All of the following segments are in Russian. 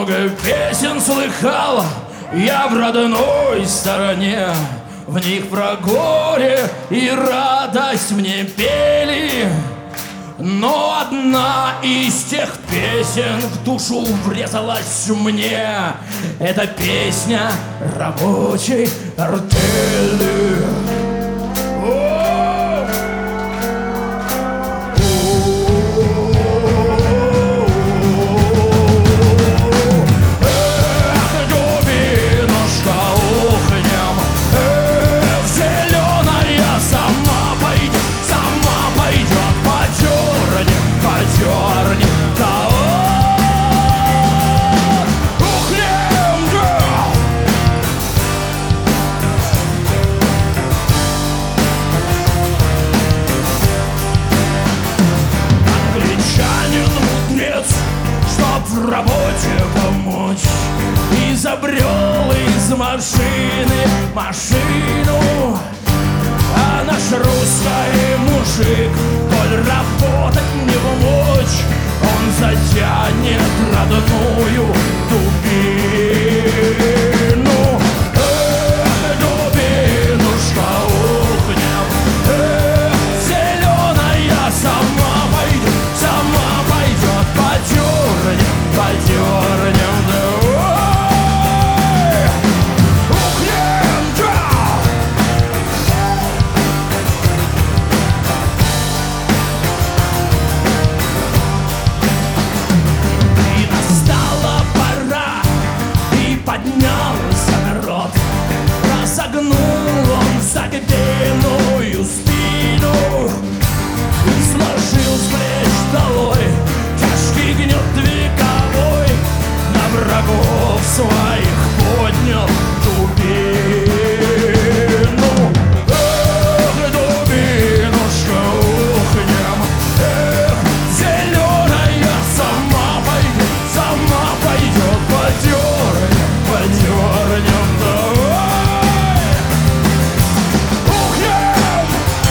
Много песен слыхал я в родной стороне, в них про горе и радость мне пели. Но одна из тех песен в душу врезалась мне. Это песня рабочей артели. В работе помочь изобрел из машины машину. А наш русский мужик, коль работать не помочь, он затянет родную дубину. Дубинушка, ухнем, зеленая сама пойдет, подернем, да ой, ухнем, да. И настала пора, и поднялся народ, разогнул он согбенную спину и сложил с плеч долой тяжкий гнет вековой, на врагов своих поднял дубину. Эх, дубинушка, ухнем, эх, зеленая сама пойдет, подернем, давай, ухнем.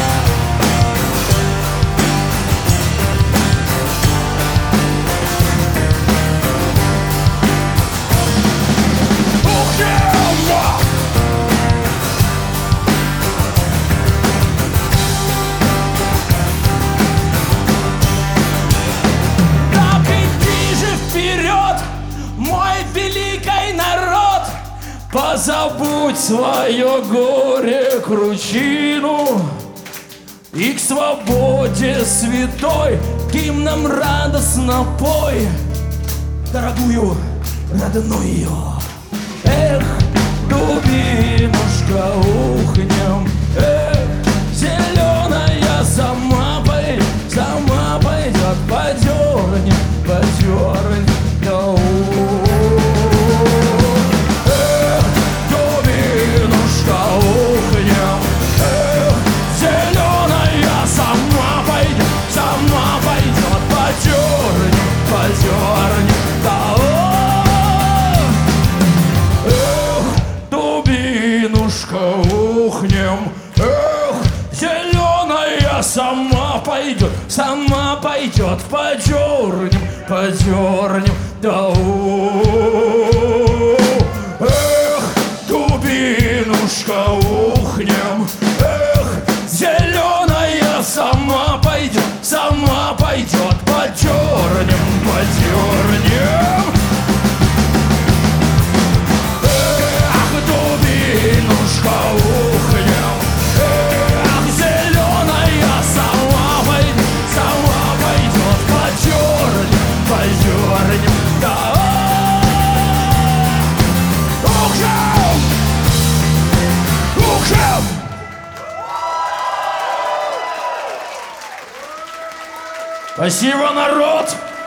Так иди же вперед, мой великий народ, позабудь свое горе, кручину, и к свободе святой гимном радостно пой дорогую родную. Эх, дубинушка, ухнем, эх, зеленая сама пойдет, подернем, да эх, дубинушка, ухнем, эх, зеленая сама пойдет, подернем, да эх, дубинушка, ухнем, эх, зеленая сама пойдет, подернем, да эх, дубинушка, ухнем, эх, зеленая сама пойдет, подернем. Эх, дубинушка, ухнем, эх, зеленая сама пойдет, подернем, да ухнем. Спасибо, народ!